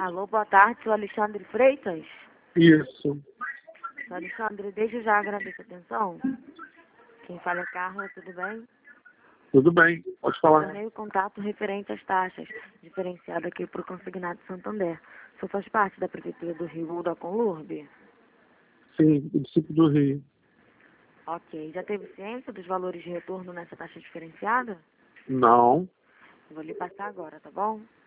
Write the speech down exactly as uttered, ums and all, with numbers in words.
Alô, boa tarde, sou Alexandre Freitas. Isso. Sou Alexandre, desde já agradeço a atenção. Quem fala é Carla, tudo bem? Tudo bem, pode falar. Tornei o contato referente às taxas, diferenciado aqui para o consignado Santander. O senhor faz parte da Prefeitura do Rio ou da Conlurb? Sim, do município do Rio. Ok. Já teve ciência dos valores de retorno nessa taxa diferenciada? Não. Vou lhe passar agora, tá bom?